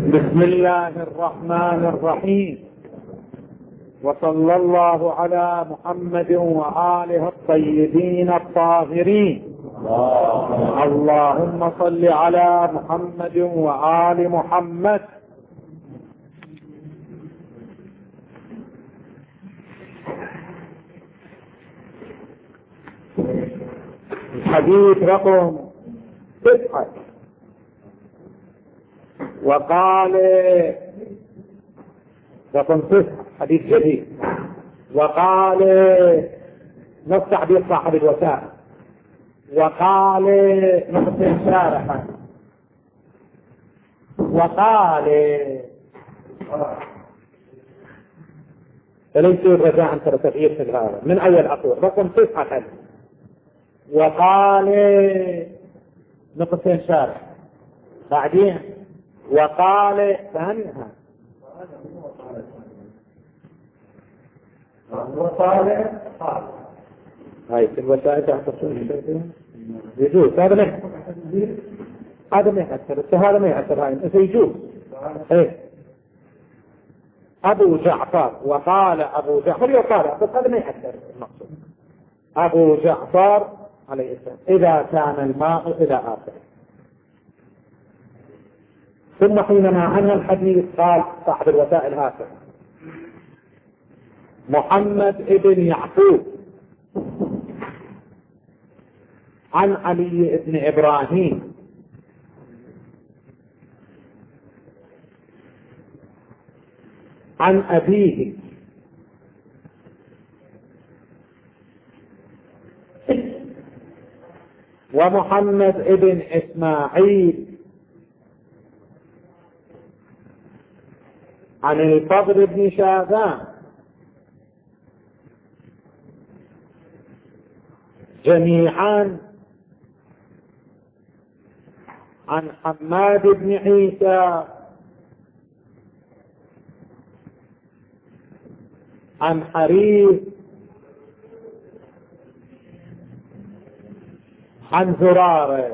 بسم الله الرحمن الرحيم، وصلى الله على محمد وآله الطيبين الطاهرين. اللهم صل على محمد وآل محمد. الحديث رقم 9. وقال رقم 9 حديث جديد. وقال نص تعبير صاحب الوسائل. وقال نقطة شارحا. وقال فليس الرجاء أن ترى تغيير في هذا من أول أقول رقم 9 حديث. وقال نقطة شارح بعدين وقال ثانيها وقال هاي في الوسائل تحصل يجوز. هذا ما يحسر هذا ما يحسر هاي يجوز. ايه ابو جعفر وقال ابو جعفر يقال بس هذا ما يحسر المقصود. ابو جعفر عليه السلام اذا كان الماء الى اخره. ثم حينما عنه الحديث قال صاحب الوسائل هكذا: محمد ابن يعقوب عن علي ابن إبراهيم عن أبيه ومحمد ابن إسماعيل عن الفضل بن شاذان جميعا عن حماد بن عيسى عن حريث عن زرارة.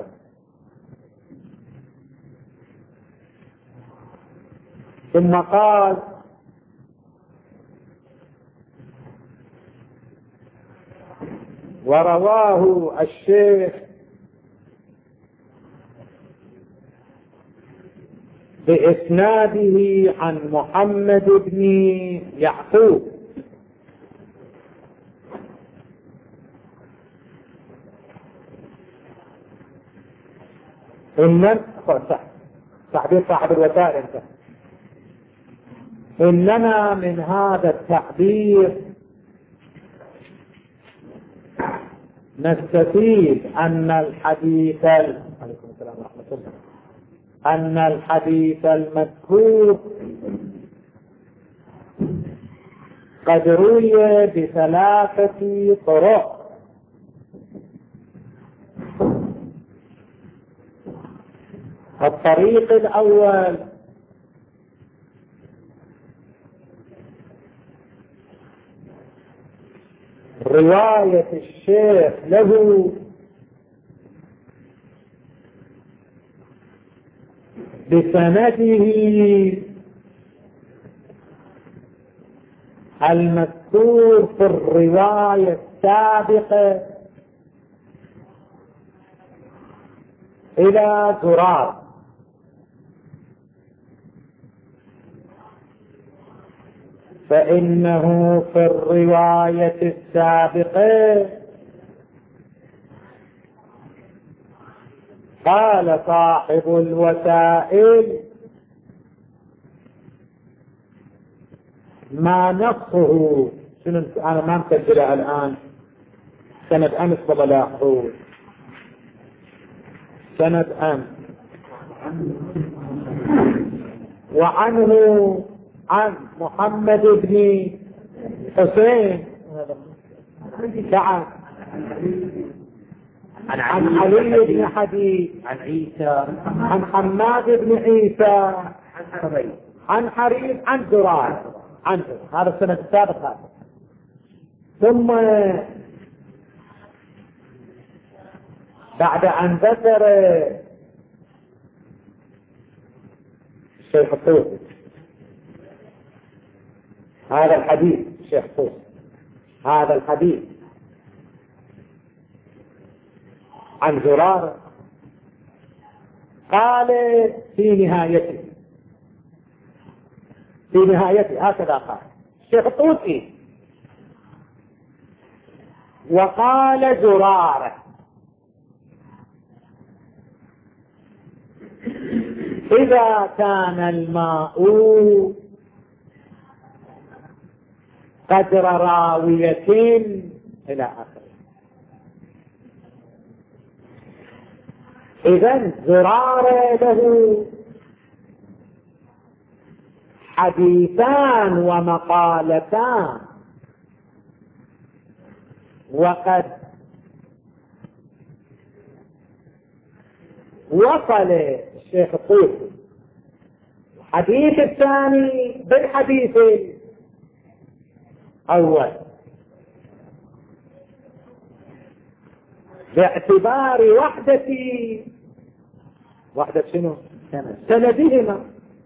ثم قال: ورواه الشيخ بإسناده عن محمد بن يعقوب تعبير صاحب الوسائل انت. إنما من هذا التعبير نستفيد أن الحديث المذكور قد روي ب3 طرق. الطريق الأول رواية الشيخ له بسنده المذكور في الرواية السابقة إلى زرار، فإنه في الرواية السابقة قال صاحب الوسائل ما نصه. شنو أنا ما مسجلها الآن، سند أمس بلاحظوا سند أمس. وعنه عن محمد بن حسين عن علي بن حديث عن عيسى عن حماد بن عيسى عن حريث عن زرار عنه. هذا السند السابق هذا. ثم بعد أن ذكر الشيخ الطوسي. هذا الحديث الشيخ الطوسي، هذا الحديث عن زرارة قال في نهايته هكذا قال الشيخ الطوسي: وقال زرارة: إذا كان الماء قدر راوية إلى آخره. إذن زرارة له حديثان ومقالتان، وقد وصل الشيخ الطوسي الحديث الثاني بالحديث الأول باعتبار وحدة شنو؟ سندهما،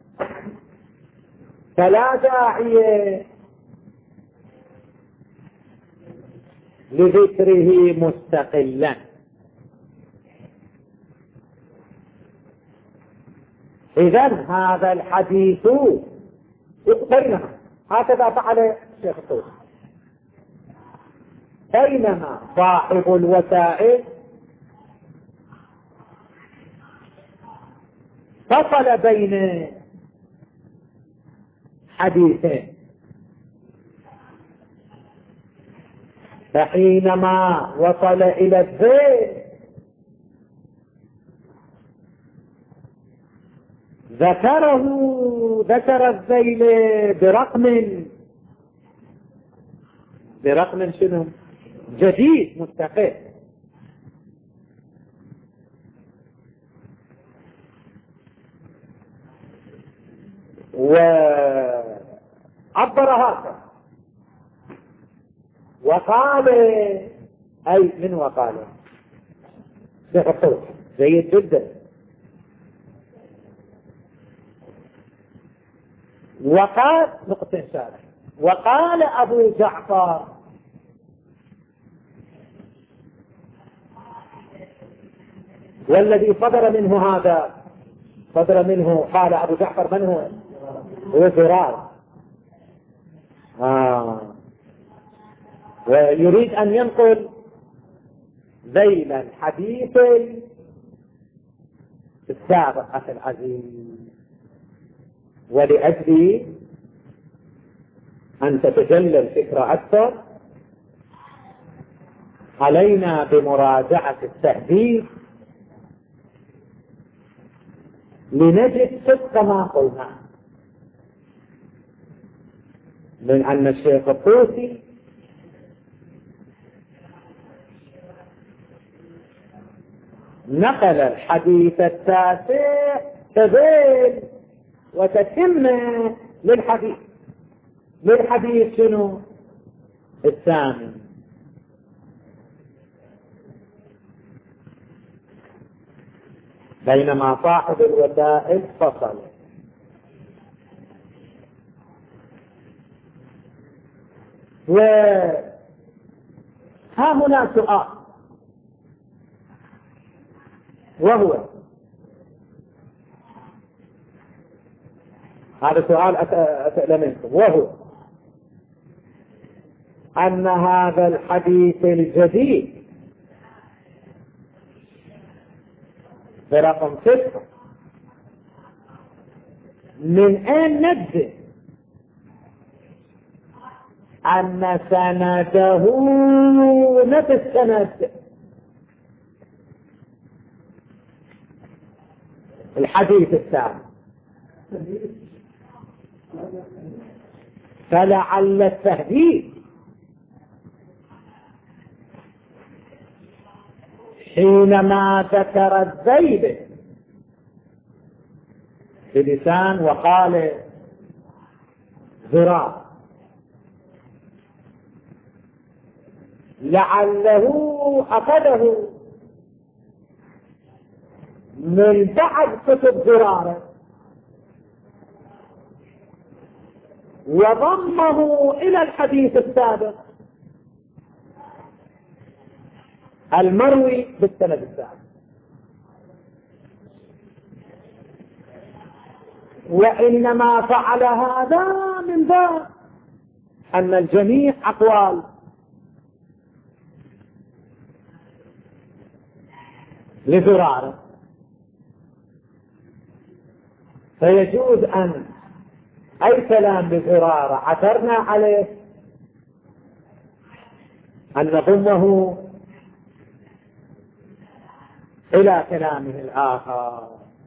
فلا داعي لذكره مستقلا. إذن هذا الحديث بينما هكذا فعل الشيخ الطوسي، بينما صاحب الوسائل فصل بين حديثين، فحينما وصل إلى الذيل ذكر الذيل برقم شنو؟ جديد مستقل، وعبر هكذا وقال أي من وقال شيخ الطوسي جيد جدا. وقال نقطة ثالثة: وقال أبو جعفر والذي صدر منه قال أبو جعفر من هو؟ زرارة. ويريد أن ينقل ذيل الحديث السابق أخي العزيز، ولأجل أن تتجلى الفكرة أكثر علينا بمراجعة التهذيب لنجد صدق ما قلنا من أن الشيخ الطوسي نقل الحديث التاسع تذيل وتتمة للحديث شنو؟ الثامن. بينما صاحب الوسائل فصل. وها هنا سؤال، وهو هذا سؤال أسأل منكم، وهو أن هذا الحديث الجديد برقم 6 من أين نجد أن سنده نفس سند الحديث الثاني؟ فلعل التهديد حينما ذكر الذيل بلسان وقال زرار لعله أخذه من بعد كتب زرارة وضمه إلى الحديث السابق المروي بالسند السابق، وإنما فعل هذا من باب أن الجميع أقوال لزرارة، فيجوز أن أي كلام لزرارة عثرنا عليه أن نضمه إلى كلامه الآخر،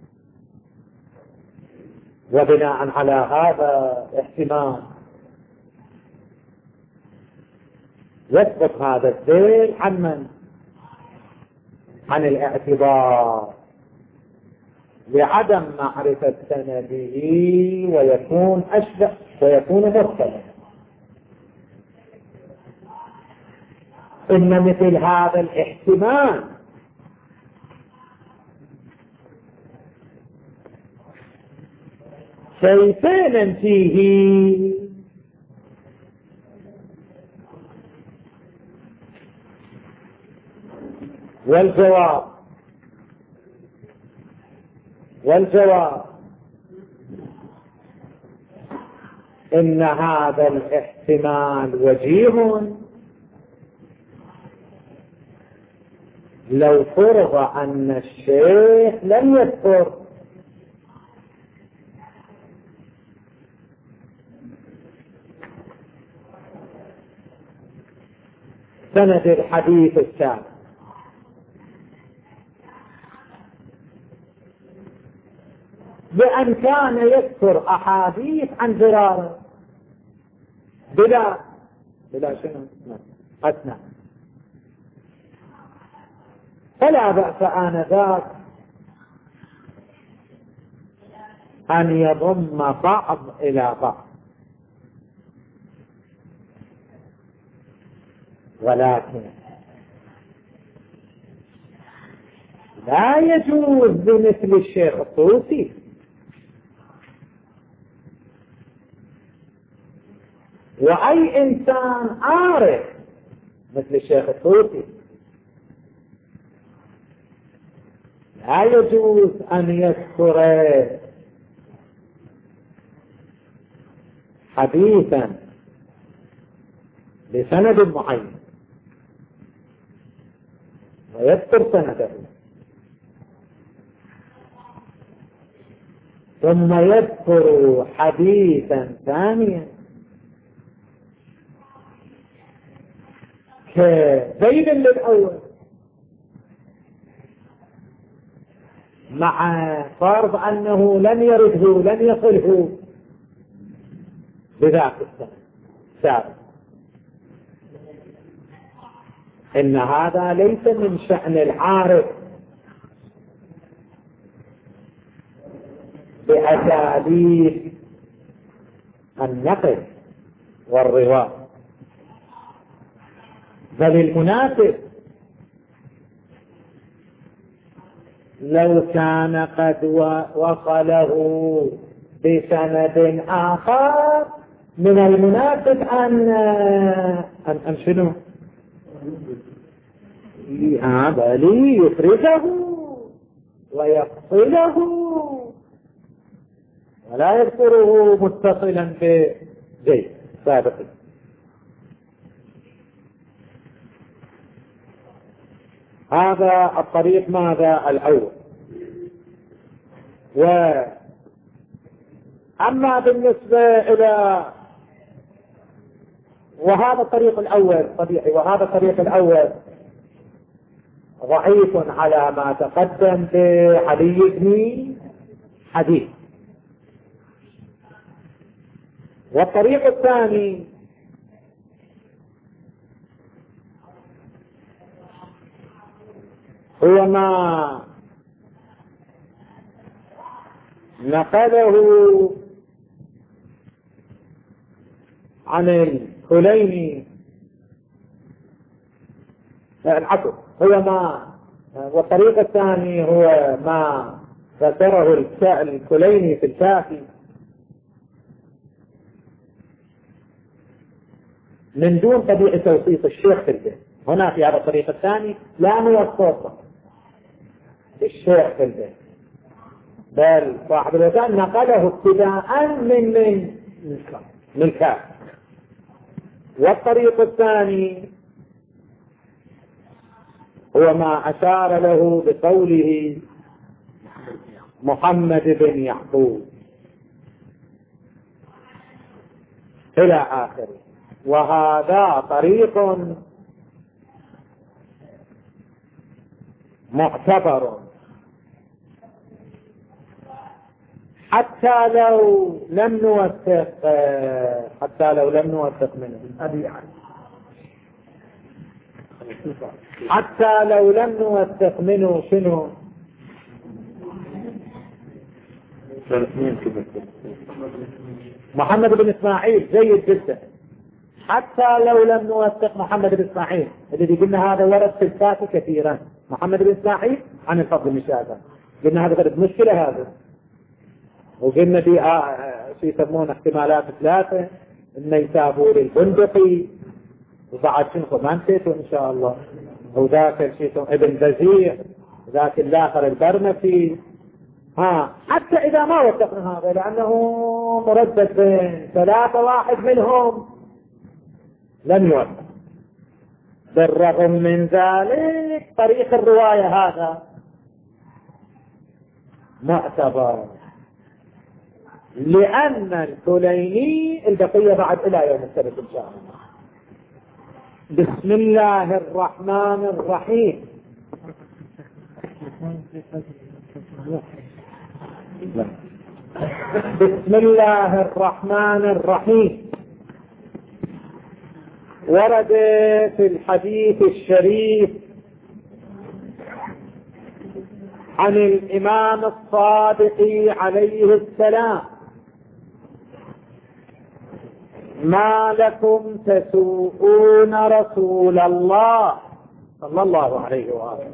وبناء على هذا احتمال يسقط هذا الذيل عن من؟ عن الاعتبار لعدم معرفة سنده، ويكون أشبه ويكون مرسلا. إن مثل هذا الاحتمال كيف ننفيه؟ والجواب إن هذا الاحتمال وجيه لو فرض أن الشيخ لم يذكر سند الحديث السابق، بأن كان يذكر أحاديث عن زرارة بلا شنو أثناء، فلا بأس آنذاك أن يضم بعض إلى بعض، ولكن لا يجوز بمثل الشيخ الطوسي وأي إنسان عارف مثل الشيخ الطوسي لا يجوز أن يذكر حديثا بسند معين ويذكر سنده ثم يذكر حديثا ثانيا كزيد للأول، مع فرض أنه لن يرده لن يصله بذاك السابق. إن هذا ليس من شأن العارف بأساليب النقل والرواية، بل المناسب لو كان قد وصله بسند آخر من المناسب أن شنو بل يفرده ويفصله ولا يذكره متصلا بزيد سابق. هذا الطريق ماذا الأول. أما بالنسبة إلى وهذا الطريق الأول طبيعي، وهذا الطريق الأول ضعيف على ما تقدم بعلي بن حديث، والطريق الثاني هو ما نقله عن الكليني العقل، هو ما والطريق الثاني هو ما ذكره الكليني في الكافي من دون طبيعة توصيف الشيخ في البيت. هنا في هذا الطريق الثاني لا نوصف الشيخ في البيت، بل صاحب الوسائل نقله ابتداء من كاف. والطريق الثاني هو ما أشار له بقوله محمد بن يعقوب إلى آخره. وهذا طريق معتبر حتى لو لم نوثق منه، حتى لو لم نوثق منه شنو؟ محمد بن إسماعيل جيد جدا. حتى لو لم نوثق محمد بن إسماعيل الذي قلنا هذا ورد في الفاتح كثيرا، محمد بن إسماعيل عن الفضل بن شعبة، قلنا هذا غير مشكلة هذا. وقلنا في يسمون احتمالات ثلاثة، النيسابوري البندقي، وبعد شنو ما نسيته إن شاء الله، وذاك ابن بزيع، ذاك الآخر البرمكي. حتى إذا ما وثقنا هذا لأنه مردد بين ثلاثة، واحد منهم لم يوثق. بالرغم من ذلك طريق الرواية هذا معتبر، لأن الكليني البقية بعد إلى يوم السبت إن شاء الله. بسم الله الرحمن الرحيم. بسم الله الرحمن الرحيم ورد في الحديث الشريف عن الإمام الصادق عليه السلام: ما لكم تسوءون رسول الله صلى الله عليه وآله.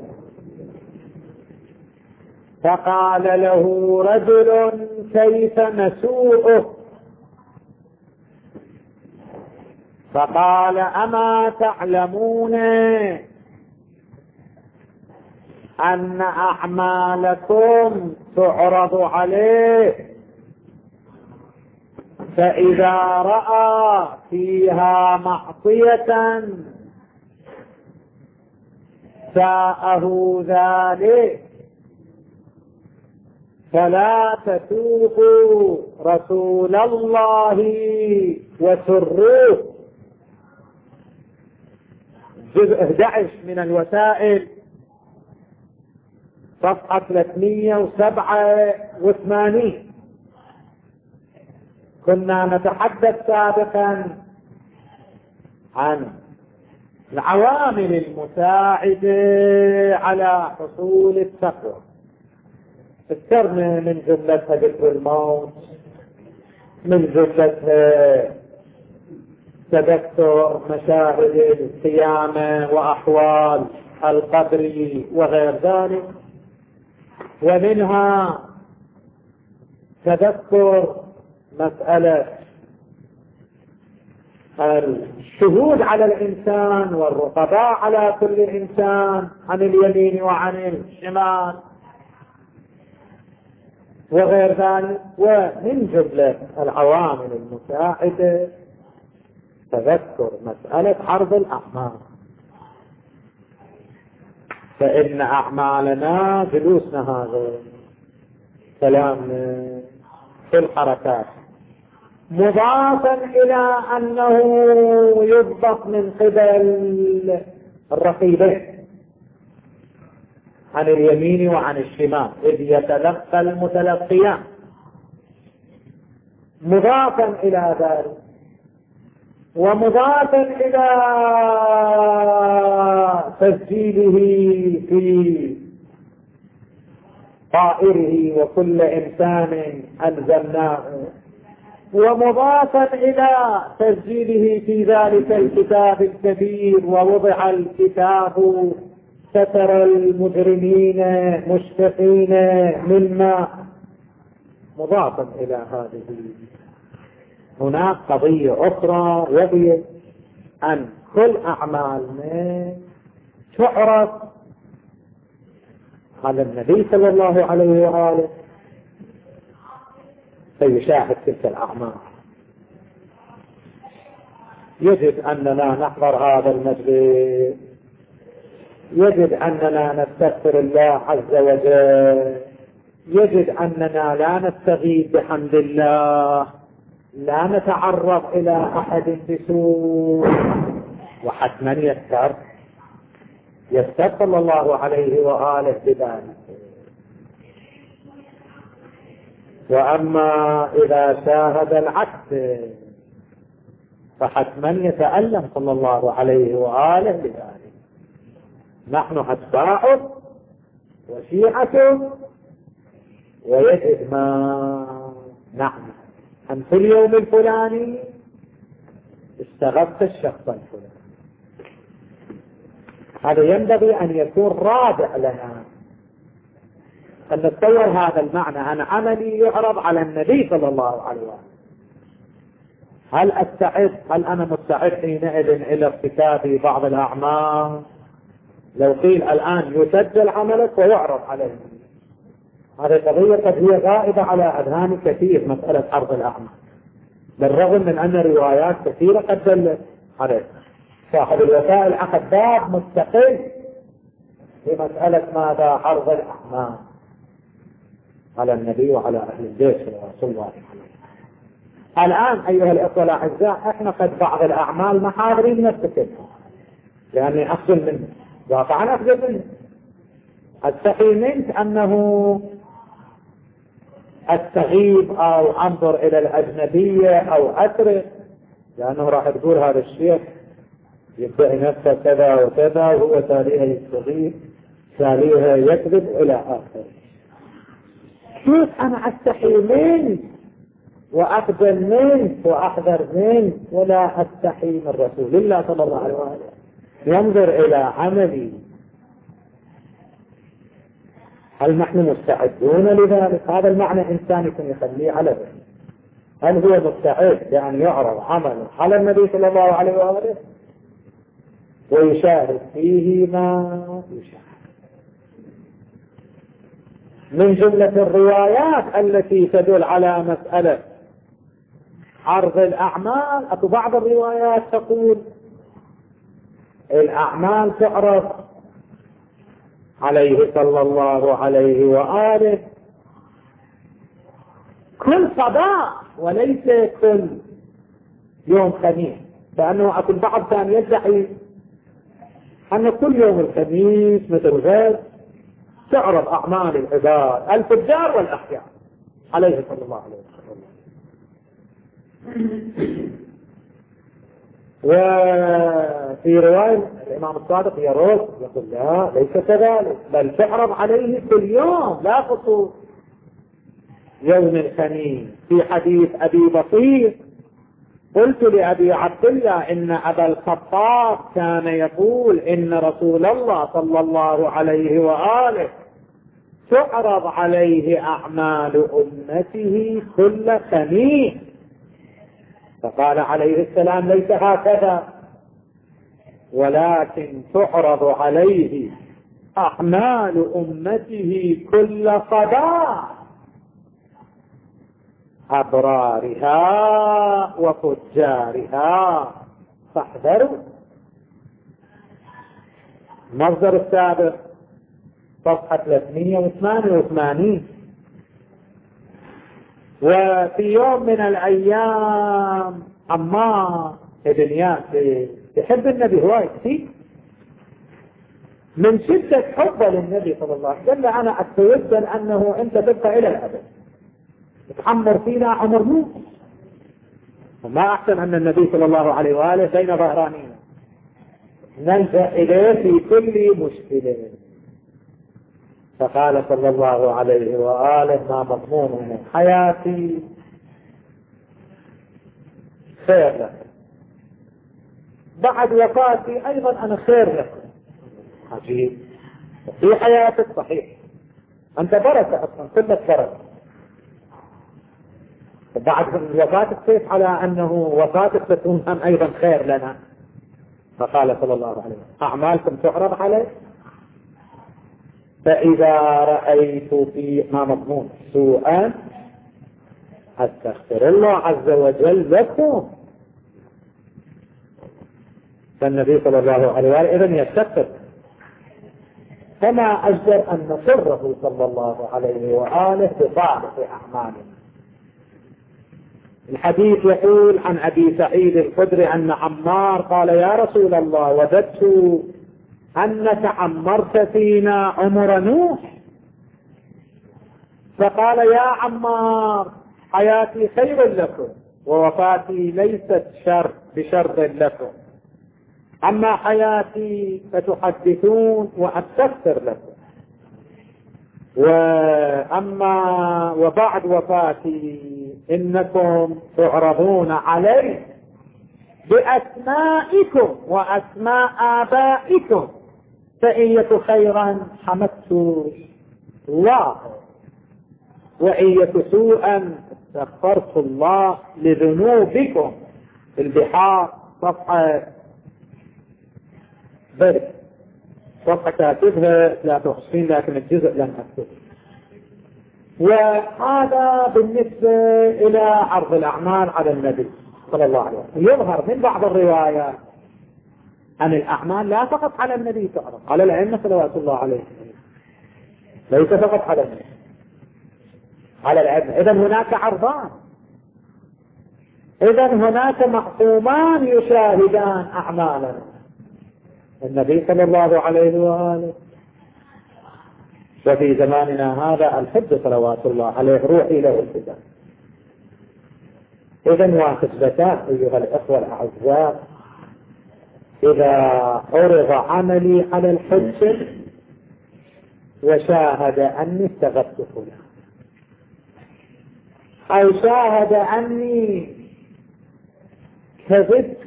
فقال له رجل: كيف نسوءه؟ فقال: أما تعلمون أن أعمالكم تعرض عليه، فإذا رأى فيها معصية ساءه ذلك، فلا تسوقوا رسول الله وسروه. جزء 11 من الوسائل، صفحة 387. كنا نتحدث سابقا عن العوامل المساعدة على حصول التقوى. ذكرنا من جملتها ذكر الموت، من جملتها تذكر مشاهد القيامة وأحوال القبر وغير ذلك، ومنها تذكر مسألة الشهود على الإنسان والرقباء على كل إنسان عن اليمين وعن الشمال وغير ذلك. ومن جملة العوامل المساعدة تذكر مسألة عرض الأعمال، فإن أعمالنا جلوسنا هذا كلام في الحركات مضافا إلى أنه يضبط من قبل الرقيبين عن اليمين وعن الشمال، إذ يتلقى المتلقيان. مضافا إلى ذلك ومضافا إلى تسجيله في طائره وكل إنسان ألزمناه، ومضافا إلى تسجيله في ذلك الكتاب الكبير، ووضع الكتاب ستر المجرمين مشفقين مما. مضافا إلى هذه هناك قضية أخرى، وهي أن كل أعمالنا تعرض على النبي صلى الله عليه وآله فيشاهد تلك الأعمال. يجب أننا نحضر هذا المجلس، يجب أننا نستغفر الله عز وجل، يجب أننا لا نستغيث بحمد الله، لا نتعرض إلى أحد بسوء، وحتما يستر صلى الله عليه وآله بذلك. وأما إذا شاهد العكس فحتما يتألم صلى الله عليه وآله بذلك. نحن أتباعه وشيعته، ويجب ما نعمل أن في اليوم الفلاني استغفت الشخص الفلاني. هذا ينبغي أن يكون رادع لنا، أن نتصور هذا المعنى. أن عملي يعرض على النبي صلى الله عليه وسلم. هل أنا مستعد حينئذ إلى ارتكاب بعض الأعمال؟ لو قيل الآن يسجل عملك ويعرض عليه، هذه قضية قد هي غائبة على أذهان كثير، مسألة عرض الأعمال، بالرغم من أن روايات كثيرة قد دلت عليه. صاحب الوسائل عقد باب مستقل في مسألة ماذا عرض الأعمال على النبي وعلى أهل البيت صلى الله عليه وسلم. الآن أيها الأخوة الأعزاء، احنا قد بعض الأعمال ما حاضرين نفتكرها لأني أفضل منه، واقعا أفضل منه. أستحي منك أنه أستغيب أو أنظر إلى الأجنبية أو أترك، لأنه راح تقول هذا الشيخ يبدأ نفسه كذا وكذا وهو تاليها يستغيب تاليها يكذب إلى آخره. كيف أنا أستحي منك وأقبل منك وأحذر منك ولا أستحي من رسول الله صلى الله عليه وسلم ينظر إلى عملي؟ هل نحن مستعدون لذلك؟ هذا المعنى إنسان يكون يخليه على ذلك. هل هو مستعد لأن يعرض عمله على النبي صلى الله عليه وآله ويشاهد فيه ما يشاهد؟ من جملة الروايات التي تدل على مسألة عرض الأعمال، أو بعض الروايات تقول الأعمال تعرض عليه صلى الله عليه وآله كل صباح وليس كل يوم خميس، لأنه أكون بعض كان يدعي أن كل يوم الخميس مثل غير تعرض أعمال العباد الفجار والأحياء عليه صلى الله عليه وسلم. وفي رواية الإمام الصادق يرد يقول لا ليس كذلك، بل تعرض عليه كل يوم لا خصوص يوم الخميس. في حديث أبي بصير قلت لأبي عبد الله إن أبا الخطاب كان يقول إن رسول الله صلى الله عليه وآله تعرض عليه أعمال أمته كل خميس، فقال عليه السلام ليس هكذا، ولكن تعرض عليه أعمال أمته كل صباح، أبرارها وفجارها فاحذروا. مصدر السابق صفحة 388. وفي يوم من الأيام عمار بن ياسر يحب النبي هواي كثير، من شدة حبه للنبي صلى الله عليه وسلم أنا أتوسل أنه أنت تبقى إلى الأبد تحمر فينا عمر موت، وما أحسن أن النبي صلى الله عليه وآله بين ظهرانينا نلجأ إليه في كل مشكلة. فقال صلى الله عليه وآله ما مضمون من حياتي خير لك، بعد وفاتي أيضا أنا خير لك. عجيب، في حياتك صحيح أنت بركة أصلا كلك بركة، بعد وفاتك كيف على أنه وفاتك تكون هم أيضا خير لنا؟ فقال صلى الله عليه وسلم أعمالكم تعرض عليه، فإذا رأيت فيها مضمون سوءا أستغفر الله عز وجل لكم. فالنبي صلى الله عليه وآله إذن يستغفر، فما أجدر أن نصره صلى الله عليه وآله بصالح أعماله. الحديث يقول عن أبي سعيد الخدري أن عمار قال يا رسول الله وددت أنك عمرت فينا عمر نوح، فقال يا عمار حياتي خير لكم ووفاتي ليست بشر لكم، أما حياتي فتحدثون وأستغفر لكم، وبعد وفاتي إنكم تعرضون علي بأسمائكم وأسماء آبائكم، فإن يك خيرا حمدت الله وإن يك سوءا استغفرت الله لذنوبكم. في البحار صفحة برد، صفحة كاتبها 23 لكن الجزء لم أكتب. وهذا بالنسبة إلى عرض الأعمال على النبي صلى الله عليه وسلم. يظهر من بعض الروايات أن الأعمال لا فقط على النبي تعرض، على الأئمة صلوات الله عليه، ليس فقط على النبي، على الأئمة. إذن هناك عرضان، إذن هناك معصومان يشاهدان أعمالنا، النبي صلى الله عليه وآله، وفي زماننا هذا الحج صلوات الله عليه روحي له الفتن. إذن واحدتان أيها الأخوة الأعزاء، إذا عرض عملي على الحج وشاهد أني استغفت فلان، أو شاهد أني كذبت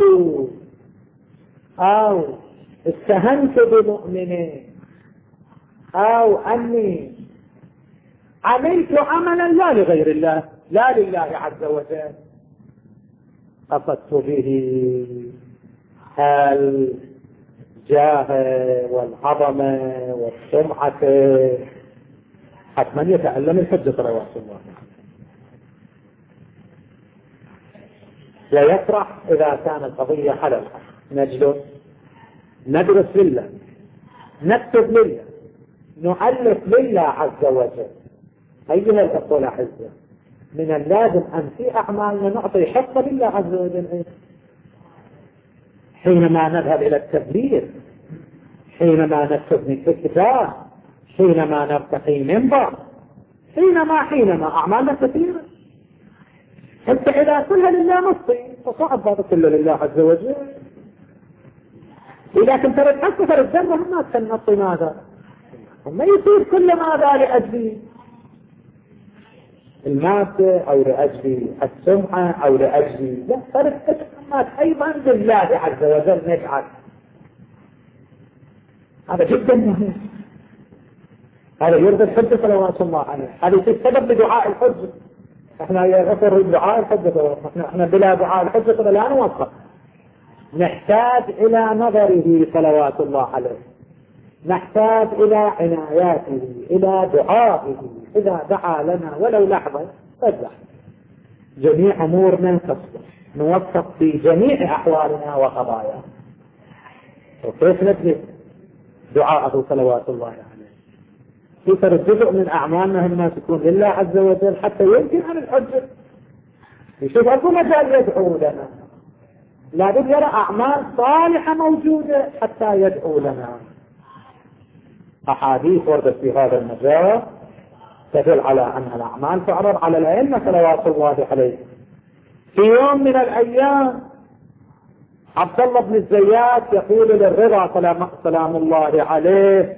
أو استهنت بمؤمنين أو أني عملت عملا لا لغير الله لا لله عز وجل، قصدت به الجاه والعظمة والسمعة، حتما يتألم الحج صلوات الله، ويفرح إذا كان القضية على الحق. نجلس ندرس لله، نكتب لله، نؤلف لله عز وجل. أيها الأخوة الأعزاء، من اللازم أن في أعمالنا نعطي حق لله عز وجل. حينما نذهب إلى التبليغ، حينما نكتب من كتاب، حينما نرتقي منبر، حينما أعمالنا كثيرة، حتى إذا كلها لله نصي فصعب هذا كله لله عز وجل. إذا كنت ترد الذنب ما تنطي ماذا؟ ما يصير كل ماذا لأجل المادة أو لأجل السمعة أو لأجل، لا، ترد الحكمات أيضا لله عز وجل نجعل. هذا جدا مهم، هذا يرضي الحج صلوات الله عليه، هذا السبب لدعاء الحج. احنا يغفر دعاء الحج، احنا بلا دعاء الحج لا نوفق. نحتاج إلى نظره صلوات الله عليه، نحتاج إلى عناياته، إلى دعائه. إذا دعا لنا ولو لحظة فجأة جميع أمورنا تصلح، نوفق في جميع أحوالنا وقضايانا. وكيف نجلس دعاءه صلوات الله عليه؟ كيف جزء من أعمالنا الناس تكون لله عز وجل حتى يمكن عن الحجة. يشوف أكو مجال يدعو لنا، لابد يرى أعمال صالحة موجودة حتى يدعو لنا. أحاديث وردت في هذا المجال تدل على أن الأعمال تعرض على الأئمة صلوات الله عليه. في يوم من الأيام عبد الله بن الزيات يقول للرضا سلام الله عليه: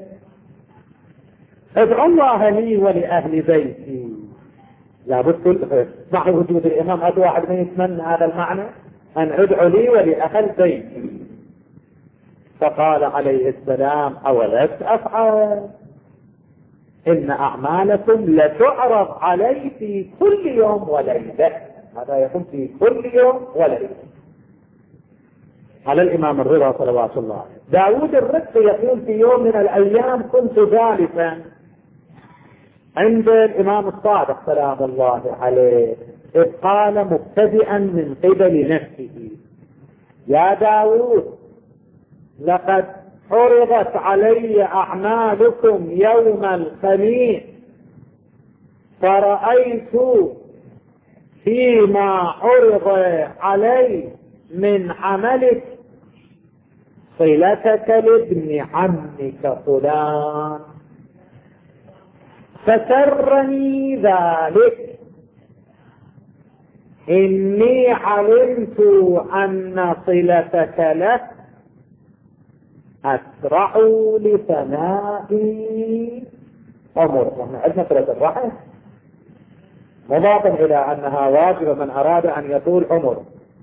ادعو الله لي ولأهل بيتي. لابد مع وجود الإمام هذا واحد من يتمنى هذا المعنى، أن ادعو لي ولأهل بيتي. فقال عليه السلام: أولست أفعل؟ إن أعمالكم لتعرض علي في كل يوم وليلة. هذا يكون في كل يوم وليلة. على الإمام الرضا صلوات الله عليه. داود الرقي يقول في يوم من الأيام كنت جالسا عند الإمام الصادق سلام الله عليه، إذ قال مبتدئا من قبل نفسه: يا داود لقد عرضت علي أعمالكم يوم الخميس، فرأيت فيما عرض علي من عملك صلتك لابن عمك فلان، فسرني ذلك. إني علمت أن صلتك له أسرع لفناء عمر. يعني عندنا صلة الرحم مضافا إلى أنها واجبة من أراد أن يطول عمر،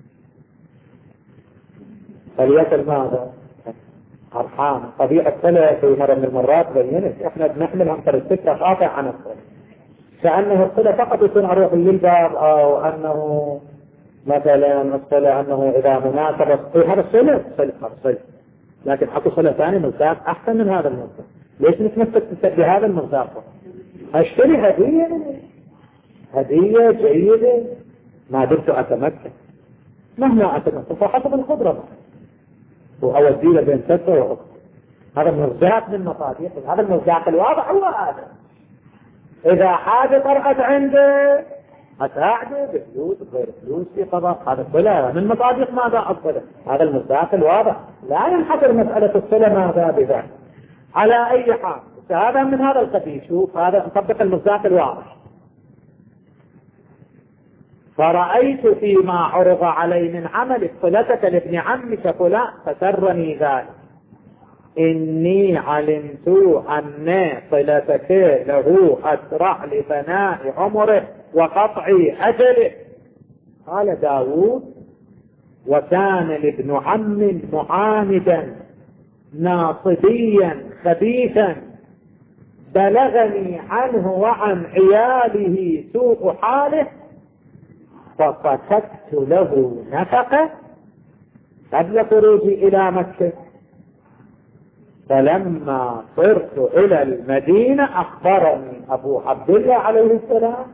فليصل ماذا؟ أرحام. طبيعة الصلة في مرة من المرات بينت احنا بنحمل أكثر الفكرة قاطع عن الصلة، كأنه الصلة فقط يكون أروح للباب، أو أنه مثلا الصلة أنه إذا مناسبة هذا الصلة، لكن أكو صلة ثانية مصداق أحسن من هذا المصداق. ليش نتمسك بهذا المصداق؟ أشتري هدية جيدة ما دمت أتمكن، مهما أتمكن فحسب القدرة وأوديه بين ستة وأخرى. هذا المصداق من مصادق، هذا المصداق الواضح هو هذا. إذا حاجة طرأت عنده أساعده بفلوس بغير فلوس في قضاء، هذا الصلة من مصادق ماذا الصلة، هذا المصداق الواضح. لا ينحصر مسألة الصلة ماذا بذلك على أي حال. هذا من هذا القبيل. شوف هذا نطبق المصداق الواضح. فرأيت فيما عرض علي من عمل صلتك لابن عمك فلان، فسرني ذلك. إني علمت أن صلتك له أسرع لفناء عمره وقطع أجله. قال داود: وكان لابن عم معاندا ناصبيا خبيثا، بلغني عنه وعن عياله سوء حاله، فقتلت له نفقة قبل خروجي إلى مكة، فلما صرت إلى المدينة أخبرني أبو عبد الله عليه السلام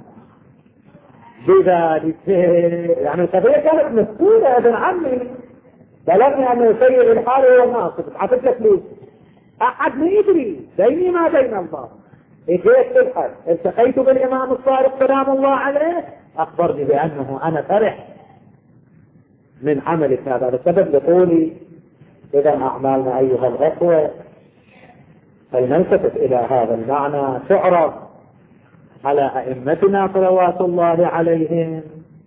بذلك. يعني القضية كانت مسؤولة يا ابن عمي، بلغني أن سيء الحال هو ناصب حفظ لك فلوس، أحد ما يدري بيني ما بين الله. إجيت في الحال التقيت بالإمام الصادق سلام الله عليه، أخبرني بأنه أنا فرح من عملك هذا السبب لقولي. إذا أعمالنا أيها الأخوة فلنلتفت إلى هذا المعنى، تعرض على أئمتنا صلوات الله عليهم،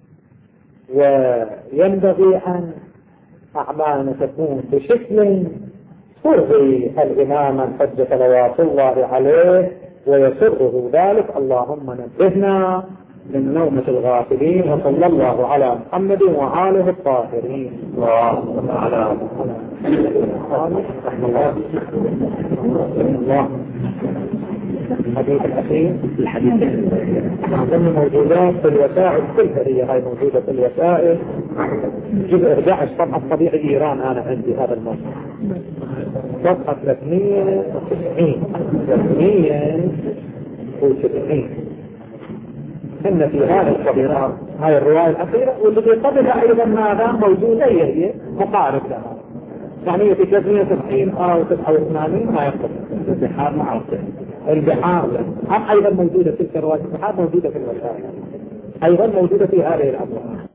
وينبغي أن أعمالنا تكون بشكل ترضي الإمام الحج صلوات الله عليه ويسره ذلك. اللهم نبهنا من نومة الغافلين، وصلى الله على محمد وآله الطاهرين. اللهم على محمد رحمه الله. الحديث الأخير ضمن موجودات في الوسائل كلها، هي موجودة في الوسائل جزء 11 صفحة طبيعي إيران. أنا عندي هذا الموضوع صفحة 370 إن في هذا الصغيرات هاي الرواية الأخيرة، والذي قبلها أيضا ماذا موجودة هي مقارب لها، يعني في 370 أو 89 ما يقبل البحار معروفة. البحار أيضا موجودة، تلك الرواية البحار موجودة في الوسائل أيضا موجودة في هذه الأبواب.